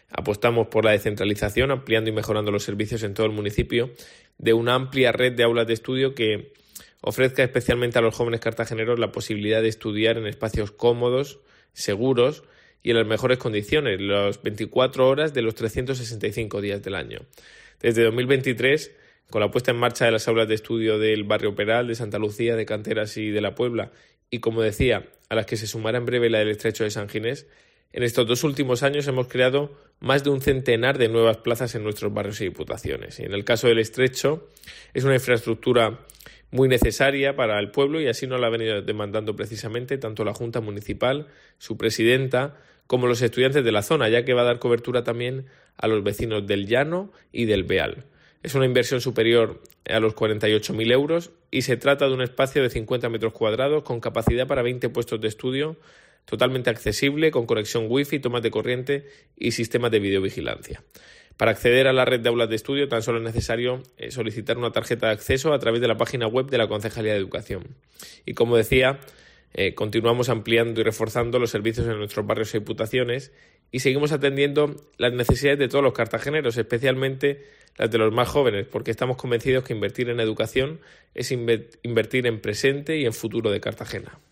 Apostamos por la descentralización, ampliando y mejorando los servicios en todo el municipio, de una amplia red de aulas de estudio que ofrezca especialmente a los jóvenes cartageneros la posibilidad de estudiar en espacios cómodos, seguros y en las mejores condiciones, las 24 horas de los 365 días del año. Desde 2023, con la puesta en marcha de las aulas de estudio del barrio Peral, de Santa Lucía, de Canteras y de La Puebla, y como decía, a las que se sumará en breve la del Estrecho de San Ginés, en estos 2 últimos años hemos creado más de un centenar de nuevas plazas en nuestros barrios y diputaciones. Y en el caso del Estrecho, es una infraestructura muy necesaria para el pueblo y así nos la ha venido demandando precisamente tanto la Junta Municipal, su presidenta, como los estudiantes de la zona, ya que va a dar cobertura también a los vecinos del Llano y del Beal. Es una inversión superior a los 48.000 euros y se trata de un espacio de 50 metros cuadrados con capacidad para 20 puestos de estudio, totalmente accesible, con conexión wifi, tomas de corriente y sistemas de videovigilancia. Para acceder a la red de aulas de estudio tan solo es necesario solicitar una tarjeta de acceso a través de la página web de la Concejalía de Educación. Y como decía, continuamos ampliando y reforzando los servicios en nuestros barrios y diputaciones y seguimos atendiendo las necesidades de todos los cartageneros, especialmente las de los más jóvenes, porque estamos convencidos que invertir en educación es invertir en presente y en futuro de Cartagena.